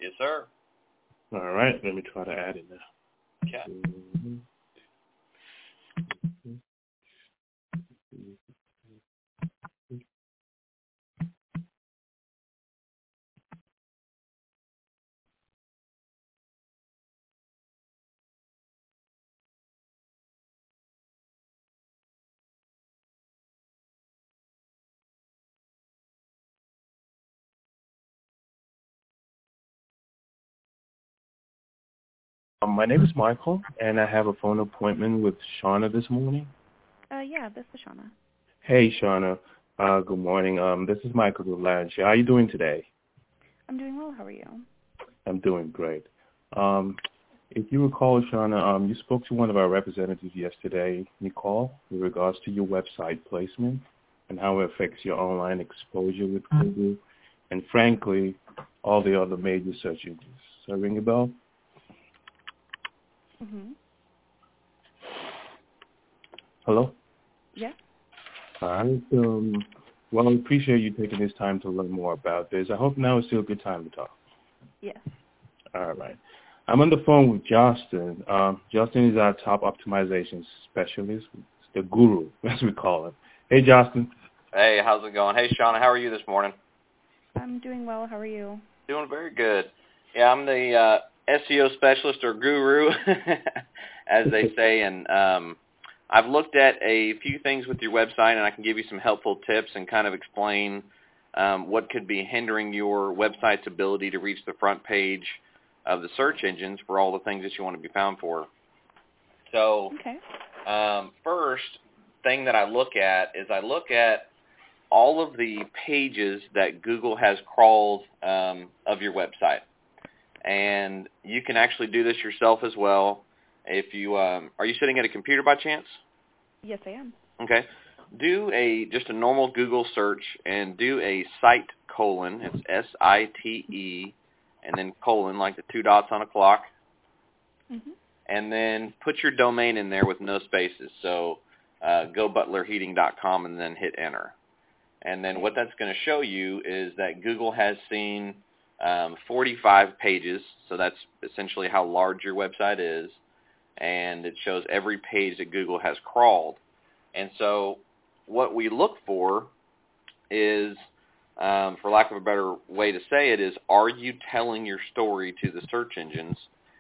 Yes, sir. All right, let me try to add it now. Okay. My name is Michael, and I have a phone appointment with Shauna this morning. Yeah, this is Shauna. Hey, Shauna. Good morning. This is Michael Blanche. How are you doing today? I'm doing well. How are you? I'm doing great. If you recall, Shauna, you spoke to one of our representatives yesterday, Nicole, in regards to your website placement and how it affects your online exposure with Google and, frankly, all the other major search engines. Does that ring a bell? Mm-hmm. Hello? Yeah. All right. Well, I appreciate you taking this time to learn more about this. I hope now is still a good time to talk. Yes. All right. I'm on the phone with Justin. Justin is our top optimization specialist, the guru, as we call him. Hey, Justin. Hey, how's it going? Hey, Shauna, how are you this morning? I'm doing well. How are you? Doing very good. Yeah, I'm the SEO specialist or guru, as they say, and I've looked at a few things with your website, and I can give you some helpful tips and kind of explain what could be hindering your website's ability to reach the front page of the search engines for all the things that you want to be found for. So, okay. First thing that I look at is I look at all of the pages that Google has crawled of your website. And you can actually do this yourself as well. If you are you sitting at a computer by chance? Yes, I am. Okay. Do just a normal Google search and do a site colon. It's SITE and then colon, like the two dots on a clock. Mm-hmm. And then put your domain in there with no spaces. So gobutlerheating.com and then hit enter. And then what that's going to show you is that Google has seen 45 pages, so that's essentially how large your website is, and it shows every page that Google has crawled. And so what we look for is, for lack of a better way to say it, is are you telling your story to the search engines?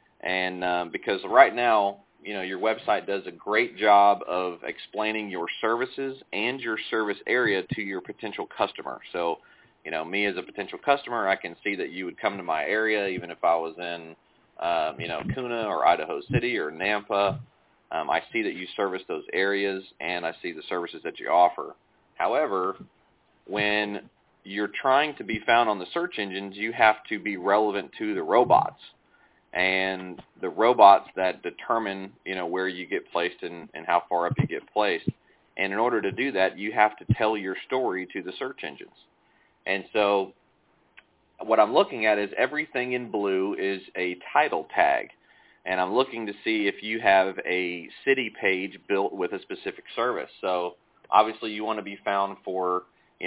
And because right now, your website does a great job of explaining your services and your service area to your potential customer. So, me as a potential customer, I can see that you would come to my area even if I was in, Kuna or Idaho City or Nampa. I see that you service those areas, and I see the services that you offer. However, when you're trying to be found on the search engines, you have to be relevant to the robots. And the robots that determine, where you get placed and how far up you get placed. And in order to do that, you have to tell your story to the search engines. And so what I'm looking at is everything in blue is a title tag. And I'm looking to see if you have a city page built with a specific service. So obviously you want to be found for,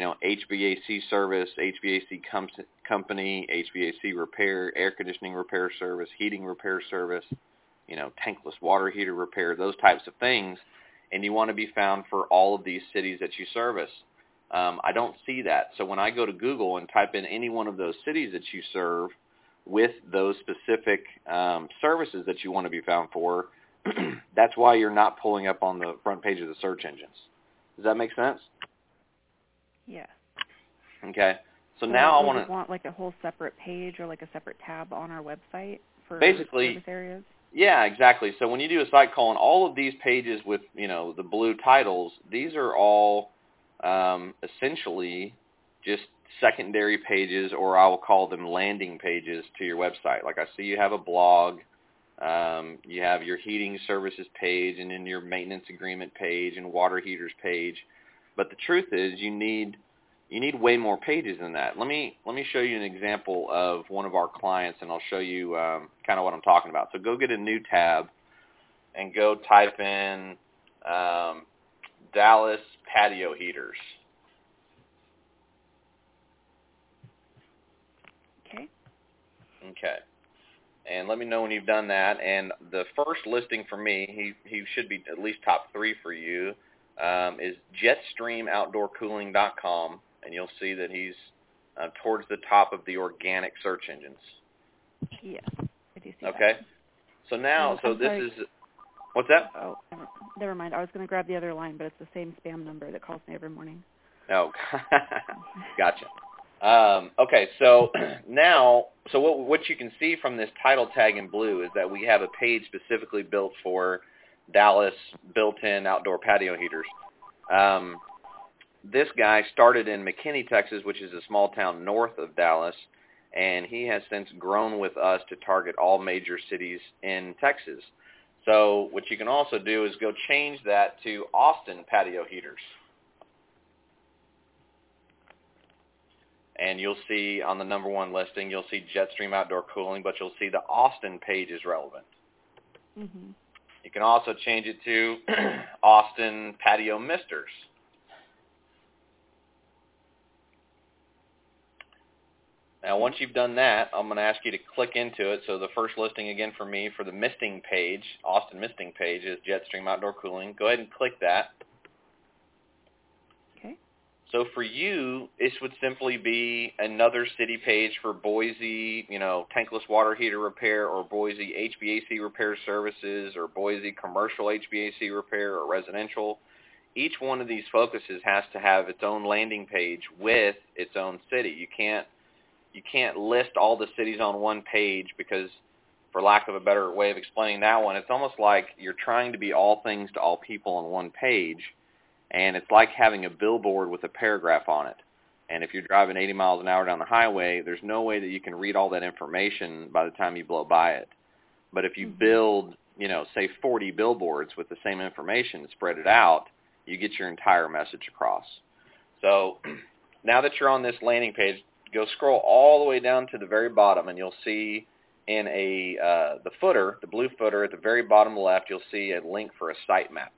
HVAC service, HVAC company, HVAC repair, air conditioning repair service, heating repair service, tankless water heater repair, those types of things. And you want to be found for all of these cities that you service. I don't see that. So when I go to Google and type in any one of those cities that you serve with those specific services that you want to be found for, that's why you're not pulling up on the front page of the search engines. Does that make sense? Yeah. Okay. So now I want like a whole separate page or like a separate tab on our website for basically service areas? Yeah, exactly. So when you do a site colon, all of these pages with, the blue titles, these are all essentially just secondary pages, or I will call them landing pages to your website. Like I see you have a blog, you have your heating services page, and then your maintenance agreement page and water heaters page. But the truth is you need way more pages than that. Let me show you an example of one of our clients, and I'll show you kind of what I'm talking about. So go get a new tab and go type in Dallas patio heaters. Okay. Okay. And let me know when you've done that. And the first listing for me, he should be at least top 3 for you, is JetstreamOutdoorCooling.com, and you'll see that he's towards the top of the organic search engines. Yes, I do see Okay. that. So now, is, what's that? Oh, never mind. I was going to grab the other line, but it's the same spam number that calls me every morning. Oh, gotcha. Okay, so now, what you can see from this title tag in blue is that we have a page specifically built for Dallas built-in outdoor patio heaters. This guy started in McKinney, Texas, which is a small town north of Dallas, and he has since grown with us to target all major cities in Texas. So what you can also do is go change that to Austin patio heaters. And you'll see on the number 1 listing, you'll see Jetstream Outdoor Cooling, but you'll see the Austin page is relevant. Mm-hmm. You can also change it to Austin Patio Misters. Now, once you've done that, I'm going to ask you to click into it. So the first listing again for me for the misting page, Austin misting page, is Jetstream Outdoor Cooling. Go ahead and click that. Okay. So for you, this would simply be another city page for Boise, tankless water heater repair, or Boise HVAC repair services, or Boise commercial HVAC repair, or residential. Each one of these focuses has to have its own landing page with its own city. You can't list all the cities on one page because, for lack of a better way of explaining that one, it's almost like you're trying to be all things to all people on one page. And it's like having a billboard with a paragraph on it. And if you're driving 80 miles an hour down the highway, there's no way that you can read all that information by the time you blow by it. But if you build, say 40 billboards with the same information and spread it out, you get your entire message across. So now that you're on this landing page, go scroll all the way down to the very bottom, and you'll see in the footer, the blue footer at the very bottom left, you'll see a link for a site map.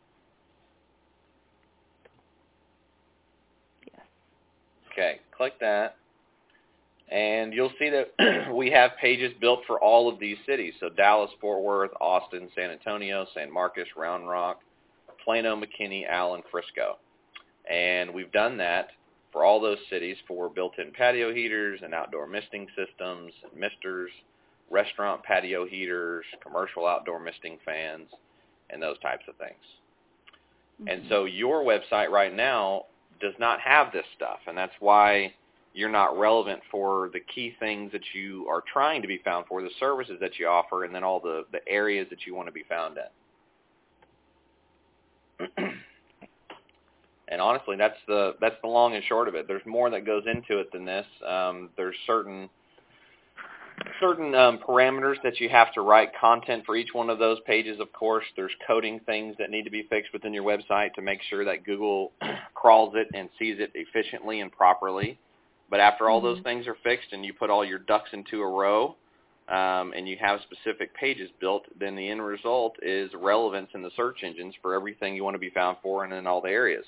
Okay, click that, and you'll see that we have pages built for all of these cities. So Dallas, Fort Worth, Austin, San Antonio, San Marcos, Round Rock, Plano, McKinney, Allen, Frisco. And we've done that for all those cities for built-in patio heaters and outdoor misting systems, and misters, restaurant patio heaters, commercial outdoor misting fans, and those types of things. Mm-hmm. And so your website right now does not have this stuff, and that's why you're not relevant for the key things that you are trying to be found for, the services that you offer, and then all the areas that you want to be found in. And honestly, that's the long and short of it. There's more that goes into it than this. There's certain parameters that you have to write content for each one of those pages. Of course, there's coding things that need to be fixed within your website to make sure that Google crawls it and sees it efficiently and properly. But after all those things are fixed and you put all your ducks into a row, and you have specific pages built, then the end result is relevance in the search engines for everything you want to be found for and in all the areas.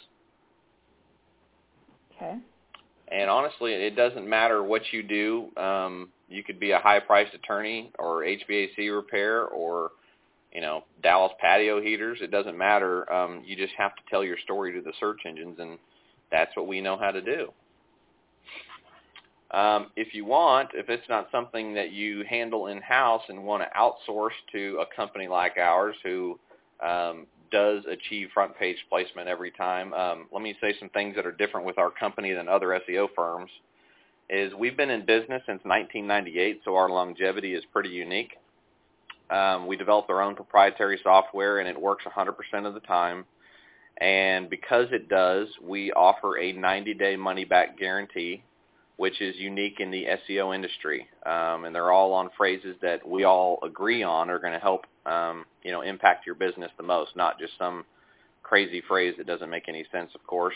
Okay. And honestly, it doesn't matter what you do. You could be a high-priced attorney or HVAC repair or, Dallas patio heaters. It doesn't matter. You just have to tell your story to the search engines, and that's what we know how to do. If it's not something that you handle in-house and want to outsource to a company like ours who does achieve front page placement every time, let me say some things that are different with our company than other SEO firms. Is we've been in business since 1998, so our longevity is pretty unique. We developed our own proprietary software, and it works 100% of the time. And because it does, we offer a 90-day money-back guarantee, which is unique in the SEO industry. And they're all on phrases that we all agree on are going to help, impact your business the most, not just some crazy phrase that doesn't make any sense, of course.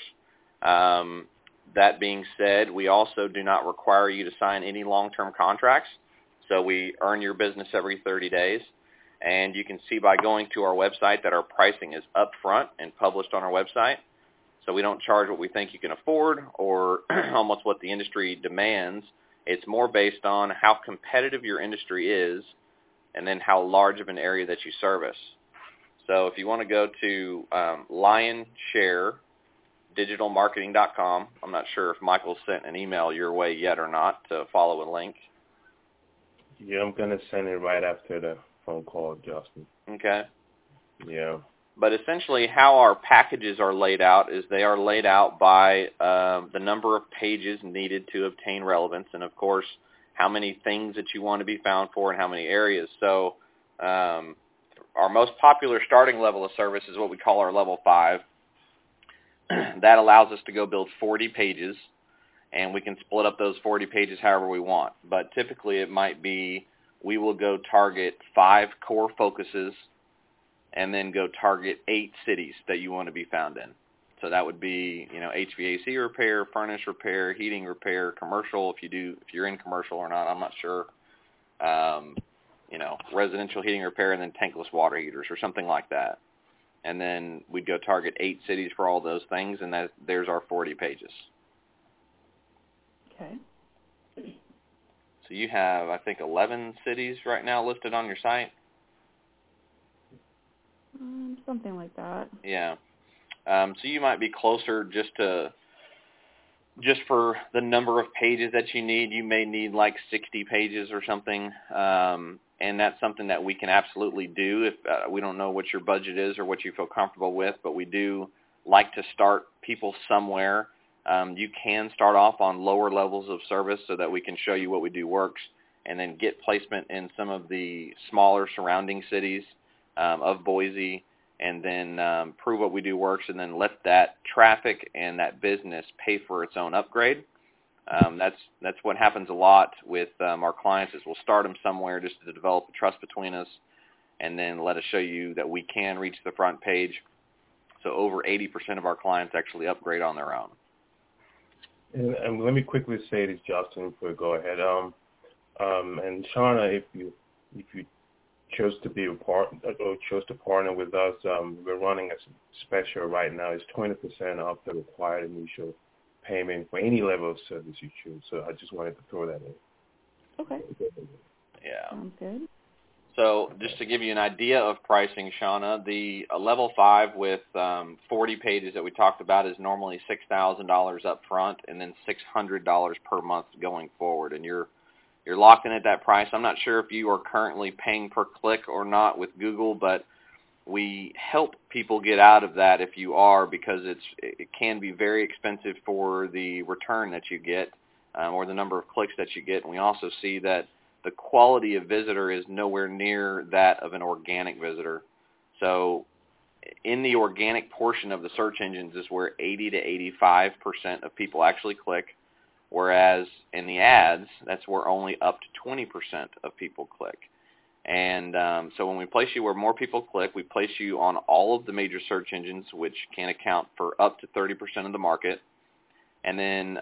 That being said, we also do not require you to sign any long-term contracts. So we earn your business every 30 days. And you can see by going to our website that our pricing is upfront and published on our website. So we don't charge what we think you can afford or almost what the industry demands. It's more based on how competitive your industry is and then how large of an area that you service. So if you want to go to LionShareDigitalMarketing.com, I'm not sure if Michael sent an email your way yet or not to follow a link. Yeah, I'm going to send it right after the phone call, Justin. Okay. Yeah. But essentially how our packages are laid out is they are laid out by the number of pages needed to obtain relevance and, of course, how many things that you want to be found for and how many areas. So our most popular starting level of service is what we call our level 5. That allows us to go build 40 pages, and we can split up those 40 pages however we want. But typically it might be we will go target 5 core focuses and then go target 8 cities that you want to be found in. So that would be, HVAC repair, furnace repair, heating repair, commercial, if you're in commercial or not, I'm not sure. Residential heating repair, and then tankless water heaters or something like that. And then we'd go target 8 cities for all those things, and there's our 40 pages. Okay. So you have, I think, 11 cities right now listed on your site? Something like that. Yeah. So you might be closer just for the number of pages that you need. You may need like 60 pages or something, and that's something that we can absolutely do. If we don't know what your budget is or what you feel comfortable with, but we do like to start people somewhere. You can start off on lower levels of service so that we can show you what we do works, and then get placement in some of the smaller surrounding cities of Boise, and then prove what we do works, and then let that traffic and that business pay for its own upgrade. That's what happens a lot with our clients is we'll start them somewhere just to develop the trust between us, and then let us show you that we can reach the front page. So over 80% of our clients actually upgrade on their own. And let me quickly say this, Justin, before we go ahead. And Shauna, if you chose to be a partner or chose to partner with us, we're running a special right now. It's 20% off the required initial payment for any level of service you choose. So I just wanted to throw that in. Okay. Yeah. Sounds good. So just to give you an idea of pricing, Shauna, the level 5 with 40 pages that we talked about is normally $6,000 up front and then $600 per month going forward. And you're locked in at that price. I'm not sure if you are currently paying per click or not with Google, but we help people get out of that if you are, because it can be very expensive for the return that you get or the number of clicks that you get. And we also see that the quality of visitor is nowhere near that of an organic visitor. So in the organic portion of the search engines is where 80 to 85% of people actually click, whereas in the ads, that's where only up to 20% of people click. And so when we place you where more people click, we place you on all of the major search engines, which can account for up to 30% of the market. And then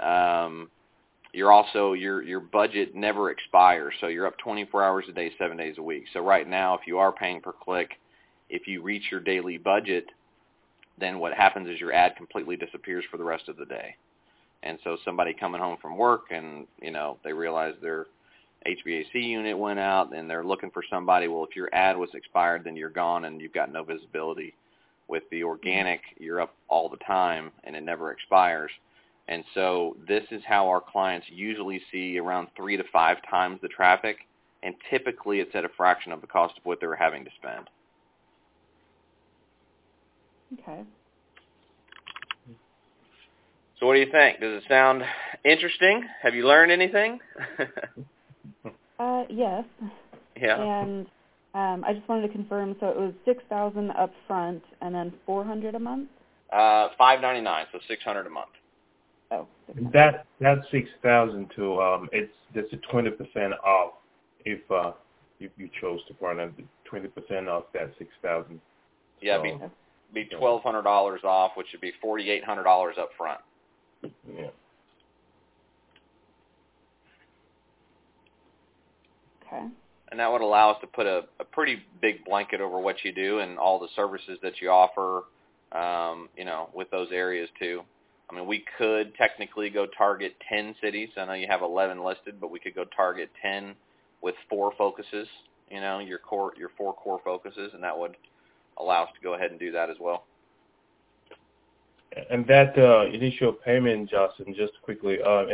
your budget never expires, so you're up 24 hours a day, 7 days a week. So right now, if you are paying per click, if you reach your daily budget, then what happens is your ad completely disappears for the rest of the day. And so somebody coming home from work and, they realize their HVAC unit went out and they're looking for somebody. Well, if your ad was expired, then you're gone and you've got no visibility. With the organic, you're up all the time and it never expires. And so this is how our clients usually see around 3 to 5 times the traffic, and typically it's at a fraction of the cost of what they're having to spend. Okay. So what do you think? Does it sound interesting? Have you learned anything? Yes. Yeah. And I just wanted to confirm, so it was $6,000 up front and then $400 a month? $599, so $600 a month. Oh, That $6,000 to that's a 20% off if you chose to partner. 20% off that $6,000. Yeah, so, be $1,200 off, which would be $4,800 up front. Yeah. Okay. And that would allow us to put a pretty big blanket over what you do and all the services that you offer, with those areas too. I mean, we could technically go target 10 cities. I know you have 11 listed, but we could go target 10 with 4 focuses, your 4 core focuses, and that would allow us to go ahead and do that as well. And that initial payment, Justin, just quickly,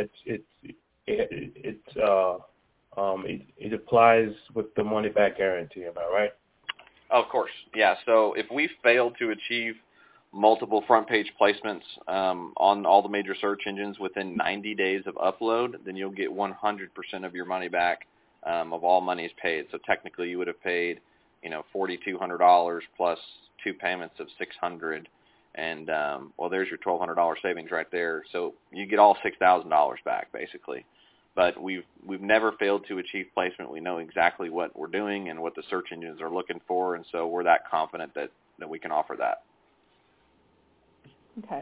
it applies with the money back guarantee. Am I right? Oh, of course, yeah. So if we fail to achieve multiple front page placements on all the major search engines within 90 days of upload, then you'll get 100% of your money back of all monies paid. So technically, you would have paid, $4,200 plus 2 payments of $600, and there's your $1,200 savings right there. So you get all $6,000 back basically. But we've never failed to achieve placement. We know exactly what we're doing and what the search engines are looking for, and so we're that confident that we can offer that. Okay.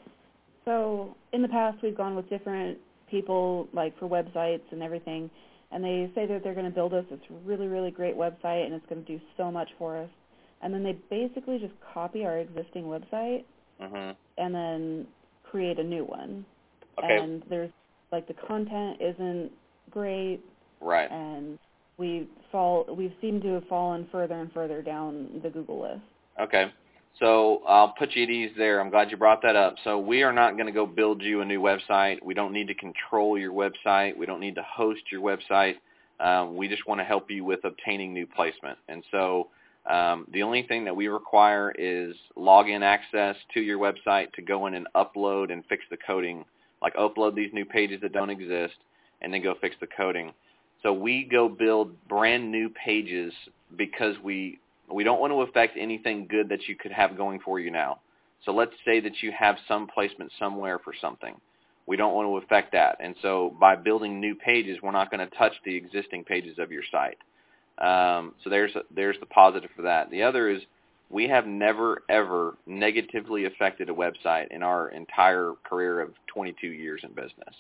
So in the past, we've gone with different people, like for websites and everything, and they say that they're going to build us this really, really great website, and it's going to do so much for us. And then they basically just copy our existing website and then create a new one. Okay. And there's, the content isn't great. Right. And we've seemed to have fallen further and further down the Google list. Okay. So I'll put you at ease there. I'm glad you brought that up. So we are not going to go build you a new website. We don't need to control your website. We don't need to host your website. We just want to help you with obtaining new placement. And so the only thing that we require is login access to your website to go in and upload and fix the coding, like upload these new pages that don't exist and then go fix the coding. So we go build brand new pages because we don't want to affect anything good that you could have going for you now. So let's say that you have some placement somewhere for something. We don't want to affect that. And so by building new pages, we're not going to touch the existing pages of your site. So there's the positive for that. The other is we have never, ever negatively affected a website in our entire career of 22 years in business.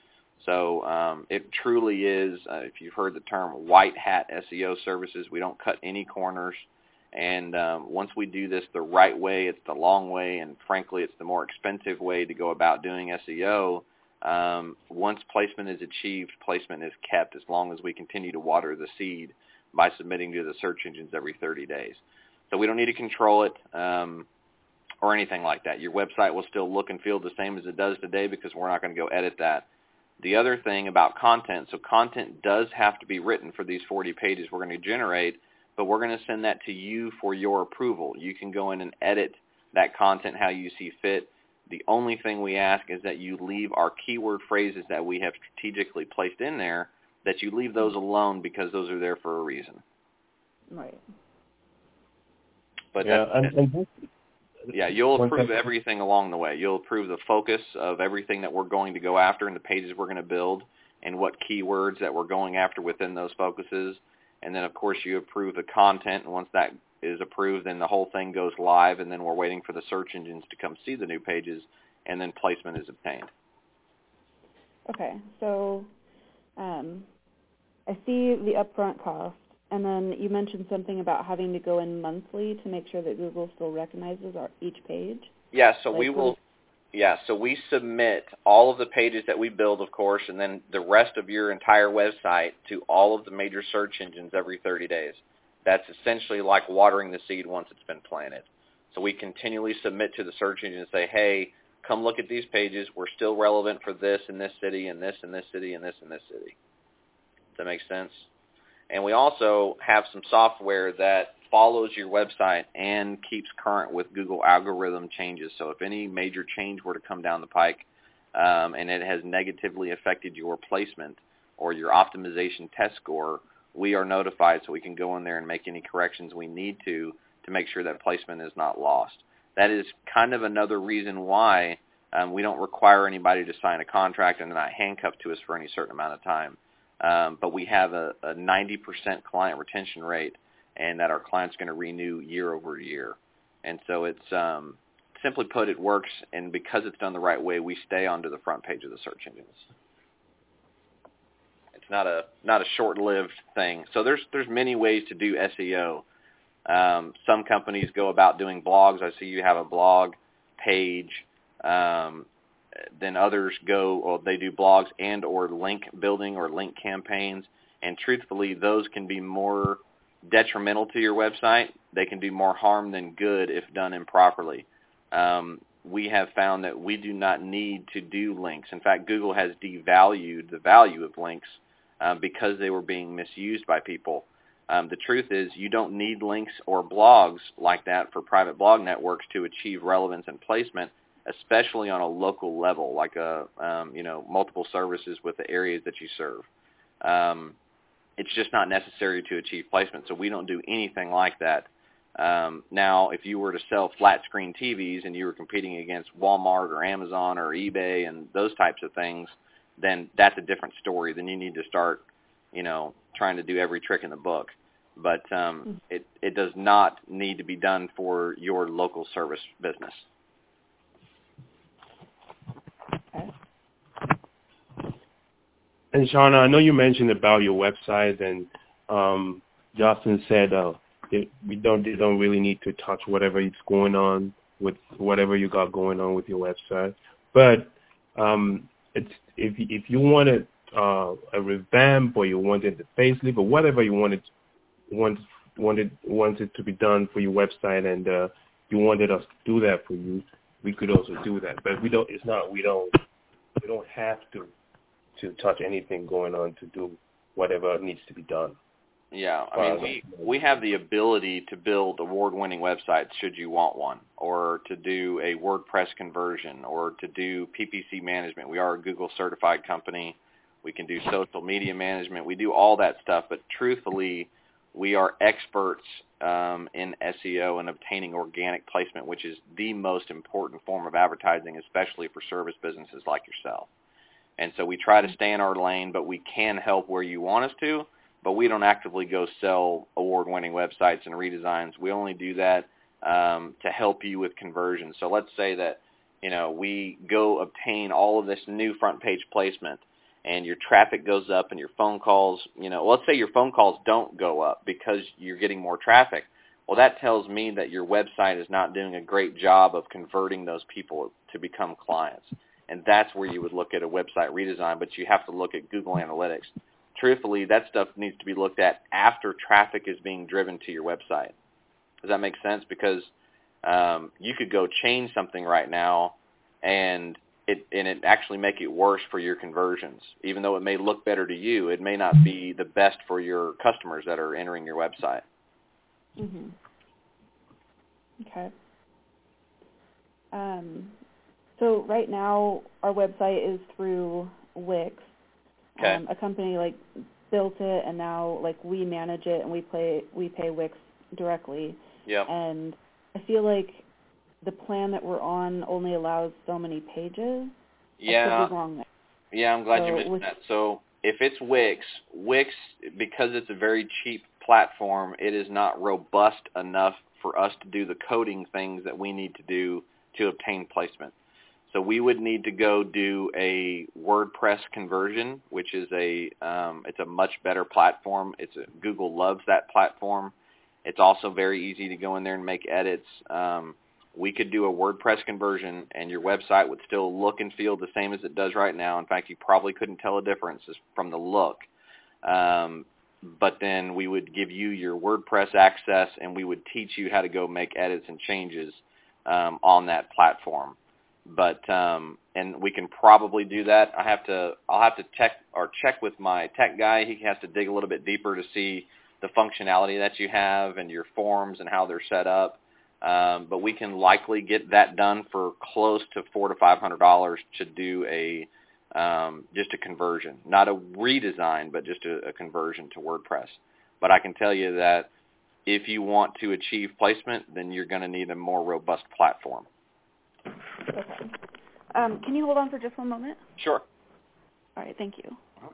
So it truly is, if you've heard the term, white hat SEO services. We don't cut any corners. And once we do this the right way, it's the long way, and frankly, it's the more expensive way to go about doing SEO. Once placement is achieved, placement is kept as long as we continue to water the seed by submitting to the search engines every 30 days. So we don't need to control it or anything like that. Your website will still look and feel the same as it does today because we're not going to go edit that. The other thing about content, so content does have to be written for these 40 pages we're going to generate, but we're going to send that to you for your approval. You can go in and edit that content how you see fit. The only thing we ask is that you leave our keyword phrases that we have strategically placed in there, that you leave those alone because those are there for a reason. Right. But yeah, you'll approve everything along the way. You'll approve the focus of everything that we're going to go after and the pages we're going to build and what keywords that we're going after within those focuses. And then, of course, you approve the content, and once that is approved, then the whole thing goes live, and then we're waiting for the search engines to come see the new pages, and then placement is obtained. Okay, so I see the upfront cost, and then you mentioned something about having to go in monthly to make sure that Google still recognizes each page. Yeah, so we submit all of the pages that we build, of course, and then the rest of your entire website to all of the major search engines every 30 days. That's essentially like watering the seed once it's been planted. So we continually submit to the search engine and say, hey, come look at these pages. We're still relevant for this in this city and this in this city and this in this city. Does that make sense? And we also have some software that follows your website and keeps current with Google algorithm changes. So if any major change were to come down the pike and it has negatively affected your placement or your optimization test score, we are notified so we can go in there and make any corrections we need to make sure that placement is not lost. That is kind of another reason why we don't require anybody to sign a contract and they're not handcuffed to us for any certain amount of time. But we have a 90% client retention rate, and that our client's going to renew year over year. And so it's, simply put, it works, and because it's done the right way, we stay onto the front page of the search engines. It's not a short-lived thing. So there's many ways to do SEO. Some companies go about doing blogs. I see you have a blog page. then others go, or they do blogs and or link building or link campaigns. And truthfully, those can be more detrimental to your website. They can do more harm than good if done improperly. We have found that we do not need to do links. In fact, Google has devalued the value of links because they were being misused by people. The truth is you don't need links or blogs like that for private blog networks to achieve relevance and placement, especially on a local level, like multiple services with the areas that you serve. It's just not necessary to achieve placement, so we don't do anything like that. Now, if you were to sell flat screen TVs and you were competing against Walmart or Amazon or eBay and those types of things, then that's a different story. Then you need to start, trying to do every trick in the book. But it does not need to be done for your local service business. And Shauna, I know you mentioned about your website, and Justin said they don't really need to touch whatever is going on with whatever you got going on with your website. But if you wanted a revamp, or you wanted the facelift, or whatever you wanted to be done for your website, and you wanted us to do that for you, we could also do that. But we don't have to touch anything going on to do whatever needs to be done. Yeah, I mean, we have the ability to build award-winning websites should you want one, or to do a WordPress conversion, or to do PPC management. We are a Google-certified company. We can do social media management. We do all that stuff, but truthfully, we are experts in SEO and obtaining organic placement, which is the most important form of advertising, especially for service businesses like yourself. And so we try to stay in our lane, but we can help where you want us to, but we don't actively go sell award-winning websites and redesigns. We only do that to help you with conversions. So let's say that, we go obtain all of this new front page placement, and your traffic goes up and your phone calls, let's say your phone calls don't go up because you're getting more traffic. Well, that tells me that your website is not doing a great job of converting those people to become clients. And that's where you would look at a website redesign, but you have to look at Google Analytics. Truthfully, that stuff needs to be looked at after traffic is being driven to your website. Does that make sense? Because you could go change something right now and it actually make it worse for your conversions. Even though it may look better to you, it may not be the best for your customers that are entering your website. Mm-hmm. Okay. So right now our website is through Wix. Okay. A company built it, and now we manage it, and we pay Wix directly. Yeah. And I feel like the plan that we're on only allows so many pages. Yeah. I could be wrong there. Yeah, I'm glad you mentioned that. So if it's Wix, because it's a very cheap platform, it is not robust enough for us to do the coding things that we need to do to obtain placement. So we would need to go do a WordPress conversion, which is it's a much better platform. Google loves that platform. It's also very easy to go in there and make edits. We could do a WordPress conversion, and your website would still look and feel the same as it does right now. In fact, you probably couldn't tell a difference from the look. But then we would give you your WordPress access, and we would teach you how to go make edits and changes on that platform. But and we can probably do that. I'll have to check with my tech guy. He has to dig a little bit deeper to see the functionality that you have and your forms and how they're set up. But we can likely get that done for close to $400 to $500 to do just a conversion, not a redesign, but just a conversion to WordPress. But I can tell you that if you want to achieve placement, then you're going to need a more robust platform. Okay. Can you hold on for just one moment? Sure. All right, thank you.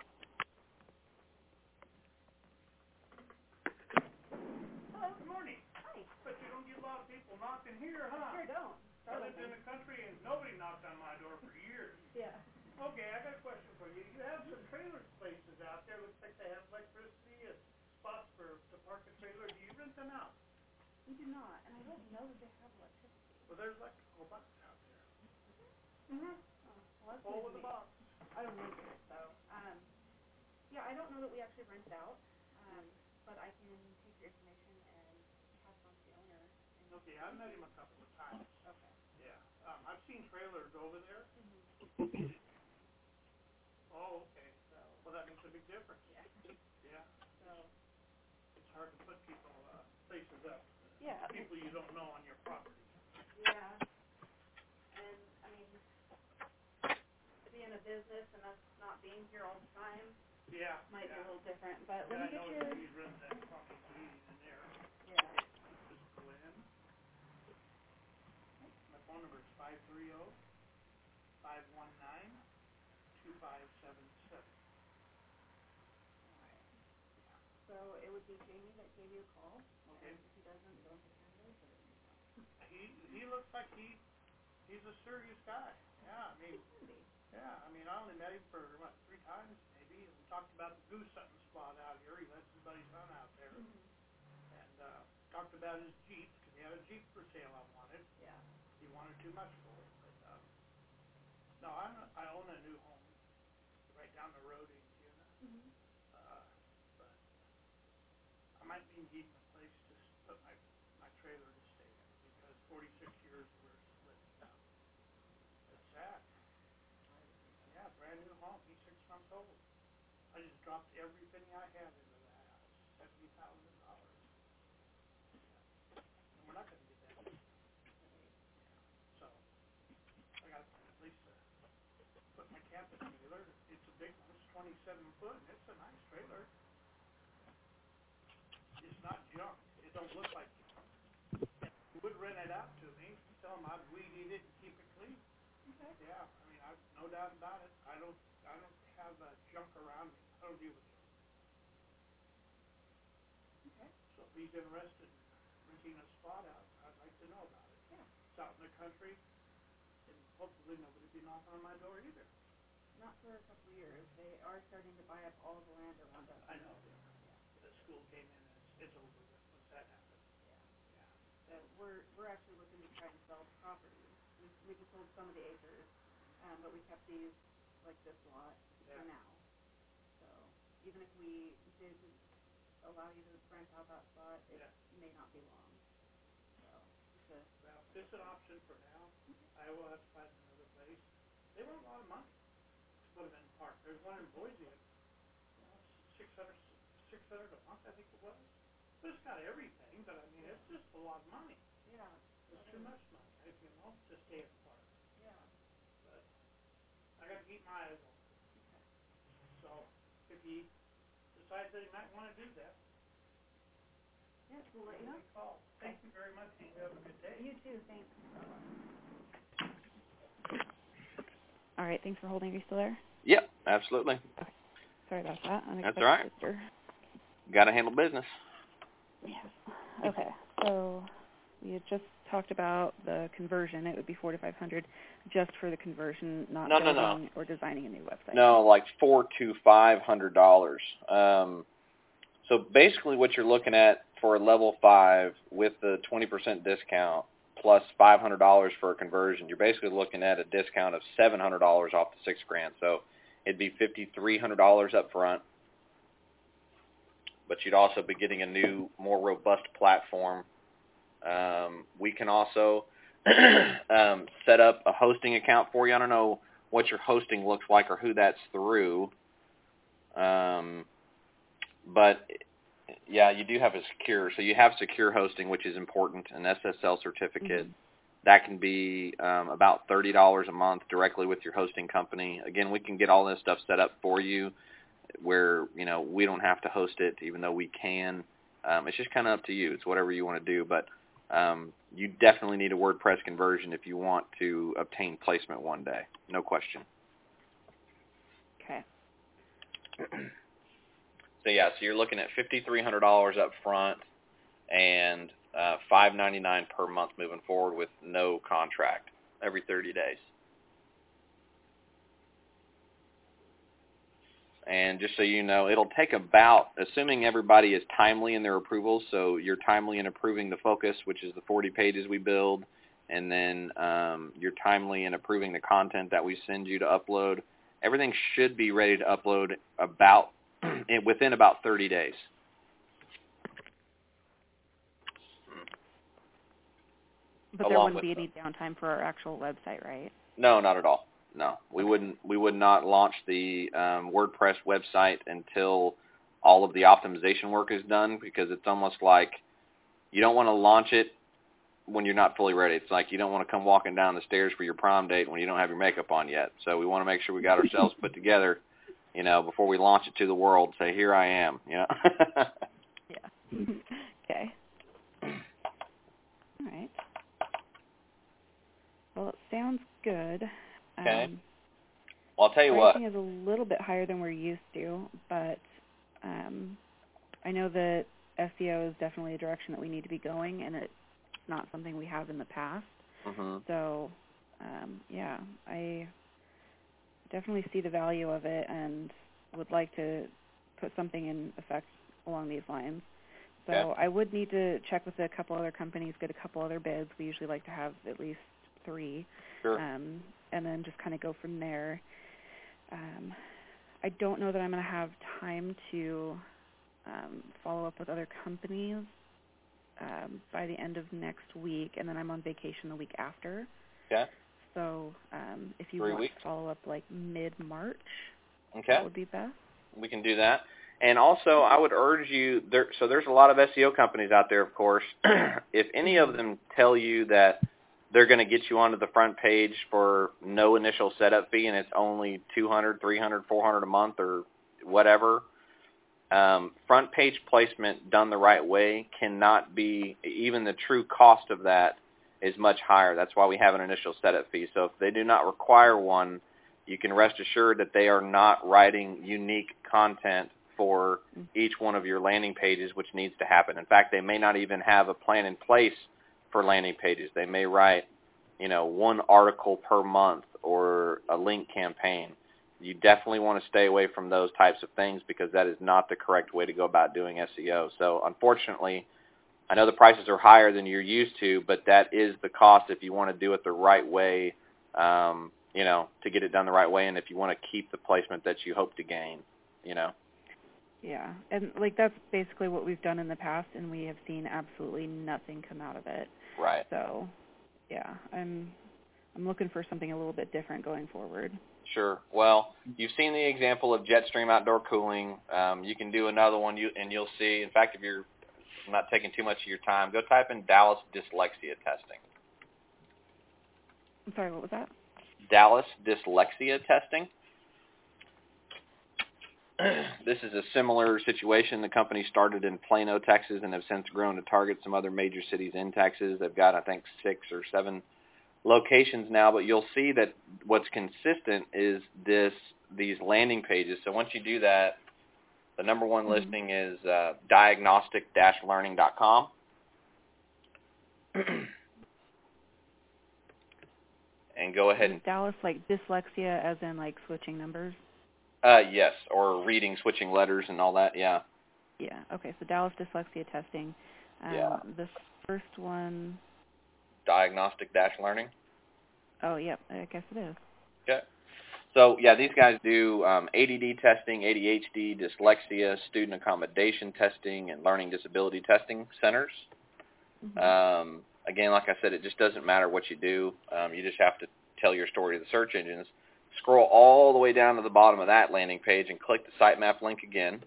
Hello, good morning. Hi. But you don't get a lot of people knocking here, huh? Sure don't. I lived in the country and nobody knocked on my door for years. Yeah. Okay, I got a question for you. You have some trailer places out there. Looks like they have electricity and spots to park a trailer. Do you rent them out? We do not, and I don't know that they have electricity. Well, there's like a whole bunch out there. Mm-hmm. that's Full news with to the me. box. I don't know this, so yeah, I don't know that we actually rent it out, but I can take your information and pass it on to the owner. And Okay, I've met him a couple of times. Okay. Yeah. I've seen trailers over there. Mhm. Oh, okay. So Well, that makes a big difference. yeah. Yeah. So It's hard to put people, places up. yeah. People you don't know on your property. Yeah. And I mean, being a business and us not being here all the time Yeah. might be Yeah. a little different. But Yeah, let me I get know your he's running that plumbing heating in there. yeah. Just go in. My phone number is 530-519-2577. So it would be Jamie that gave you a call. Okay. And if he doesn't, don't hit him. But He looks like he's a serious guy. Yeah, I mean, I only met him for, 3 times maybe. We talked about the goose hunting spot out here. He lets his buddies hunt out there. mm-hmm. And talked about his Jeep, because he had a Jeep for sale I wanted. Yeah. He wanted too much for it. But no, I own a new home right down the road in Kuna. Mm-hmm. But I might be needing a place to put my trailer to stay in, because 46 years we're split now. It's sad. Yeah, brand new home. He's 6 months old. I just dropped every penny I had into that house, $70,000. And we're not going to get that. So I got to find a place to put my camping trailer. It's a big one. It's 27 foot, and it's a nice trailer. It's not junk. It don't look like junk. And you would rent it out to me. Tell them I'd weed eat it and keep it clean. Okay. Yeah, I mean, I've no doubt about it. I don't have junk around me. I don't deal with junk. Okay. So if he's interested in renting a spot out, I'd like to know about it. Yeah. It's out in the country, and hopefully nobody will be knocking on my door either. Not for a couple of years. They are starting to buy up all the land around us. I know. Yeah. The school came in, and it's over with once that happens. Yeah. Yeah. So we're actually looking to try to sell the property. We just sold some of the acres, but we kept these like this lot for now. So even if we did allow you to rent out that spot, it may not be long. So Well, it's an option for now. I will have to find another place. They want a lot of money to put them in the park. There's one in Boise at $600 a month, I think it was. But it's got everything. But I mean, it's just a lot of money. yeah, It's too much money, to stay at the park. yeah. But I got to keep my eyes open. Okay. So if he decides that he might want to do that, Yes, we'll let you know. call. Thank you very much, and you have a good day. You too. Thanks. All right. Thanks for holding. Are you still there? Yep, absolutely. Okay. Sorry about that. That's all right. Sister. Got to handle business. Yes. Okay. So we had just talked about the conversion. It would be $400 to $500 just for the conversion, not building or designing a new website. No, like $400 to $500. So basically, what you're looking at for a level 5 with the 20% discount plus $500 for a conversion, you're basically looking at a discount of $700 off the $6,000. So it'd be $5,300 up front. But you'd also be getting a new, more robust platform. We can also set up a hosting account for you. I don't know what your hosting looks like or who that's through. But, yeah, you do have a secure. So you have secure hosting, which is important, an SSL certificate. Mm-hmm. That can be about $30 a month directly with your hosting company. Again, we can get all this stuff set up for you where, we don't have to host it, even though we can. It's just kind of up to you. It's whatever you want to do. But you definitely need a WordPress conversion if you want to obtain placement one day. No question. Okay. So you're looking at $5,300 up front and $599 per month moving forward with no contract every 30 days. And just so you know, it'll take about, assuming everybody is timely in their approvals, so you're timely in approving the focus, which is the 40 pages we build, and then you're timely in approving the content that we send you to upload, everything should be ready to upload within about 30 days. But there wouldn't be any downtime for our actual website, right? No, not at all. No, we would not launch the WordPress website until all of the optimization work is done, because it's almost like you don't want to launch it when you're not fully ready. It's like you don't want to come walking down the stairs for your prom date when you don't have your makeup on yet. So we want to make sure we got ourselves put together, before we launch it to the world. Say, here I am, Yeah. Okay. All right. Well, it sounds good. Okay. Well, I'll tell you what. Pricing is a little bit higher than we're used to, but I know that SEO is definitely a direction that we need to be going, and it's not something we have in the past. Mm-hmm. So, I definitely see the value of it and would like to put something in effect along these lines. So okay. I would need to check with a couple other companies, get a couple other bids. We usually like to have at least 3. Sure. And then just kind of go from there. I don't know that I'm going to have time to follow up with other companies by the end of next week, and then I'm on vacation the week after. Okay. So if you 3 want weeks? to follow up like mid-March, okay, that would be best. We can do that. And also, I would urge you, so there's a lot of SEO companies out there, of course. If any of them tell you that they're going to get you onto the front page for no initial setup fee and it's only $200, $300, $400 a month or whatever, front page placement done the right way cannot be, even the true cost of that is much higher. That's why we have an initial setup fee. So if they do not require one, you can rest assured that they are not writing unique content for each one of your landing pages, which needs to happen. In fact, they may not even have a plan in place for landing pages. They may write, 1 article per month or a link campaign. You definitely want to stay away from those types of things, because that is not the correct way to go about doing SEO. So unfortunately, I know the prices are higher than you're used to, but that is the cost if you want to do it the right way, to get it done the right way, and if you want to keep the placement that you hope to gain, Yeah, and that's basically what we've done in the past, and we have seen absolutely nothing come out of it. Right. So, yeah, I'm looking for something a little bit different going forward. Sure. Well, you've seen the example of Jetstream Outdoor Cooling. You can do another one, and you'll see. In fact, if you're not taking too much of your time, go type in Dallas Dyslexia Testing. I'm sorry, what was that? Dallas Dyslexia Testing. This is a similar situation. The company started in Plano, Texas, and have since grown to target some other major cities in Texas. They've got, I think, 6 or 7 locations now, but you'll see that what's consistent is these landing pages. So once you do that, the number one listing is diagnostic-learning.com. And go ahead. Is Dallas like dyslexia as in like switching numbers? Yes, or reading, switching letters and all that, yeah. Yeah, okay, so Dallas Dyslexia Testing. Yeah. The first one... Diagnostic-learning? Oh, yep, I guess it is. Okay. So, yeah, these guys do ADD testing, ADHD, dyslexia, student accommodation testing, and learning disability testing centers. Mm-hmm. Again, like I said, it just doesn't matter what you do. You just have to tell your story to the search engines. Scroll all the way down to the bottom of that landing page and click the sitemap link again.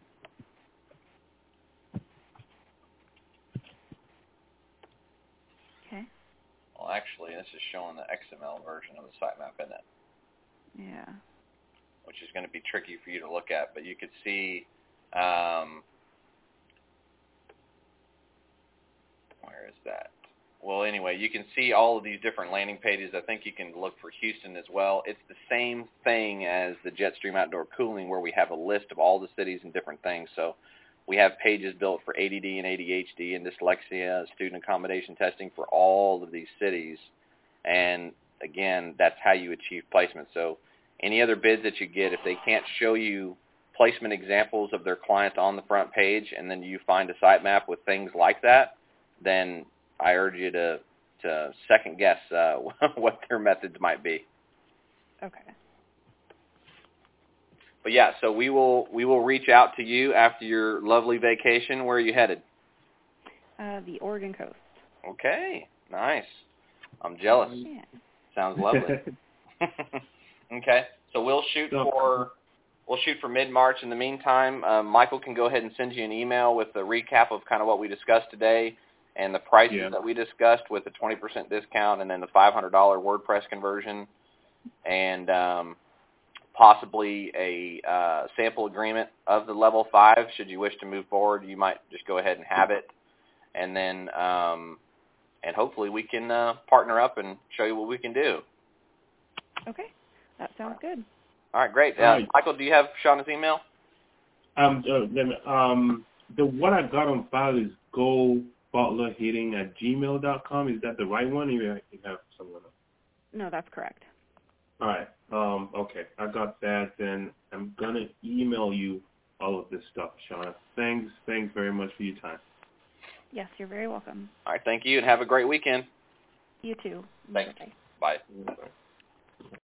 Okay. Well, actually, this is showing the XML version of the sitemap, isn't it? Yeah. Which is going to be tricky for you to look at, but you could see, where is that? Well, anyway, you can see all of these different landing pages. I think you can look for Houston as well. It's the same thing as the Jetstream Outdoor Cooling, where we have a list of all the cities and different things. So we have pages built for ADD and ADHD and dyslexia, student accommodation testing for all of these cities. And, again, that's how you achieve placement. So any other bids that you get, if they can't show you placement examples of their clients on the front page, and then you find a sitemap with things like that, then I urge you to to second guess what their methods might be. Okay. But yeah, so we will reach out to you after your lovely vacation. Where are you headed? The Oregon coast. Okay, nice. I'm jealous. Yeah. Sounds lovely. Okay, so we'll shoot for mid-March. In the meantime, Michael can go ahead and send you an email with a recap of kind of what we discussed today and the prices that we discussed with the 20% discount and then the $500 WordPress conversion and possibly a sample agreement of the level 5. Should you wish to move forward, you might just go ahead and have it. And then and hopefully we can partner up and show you what we can do. Okay. That sounds good. All right, great. Michael, do you have Shauna's email? The one I got on file is gobutlerheating@gmail.com. Is that the right one, or you have someone else? No, that's correct. All right. Okay. I got that. Then I'm going to email you all of this stuff, Shauna. Thanks very much for your time. Yes, you're very welcome. All right, thank you, and have a great weekend. You too. Thanks. Bye. Bye.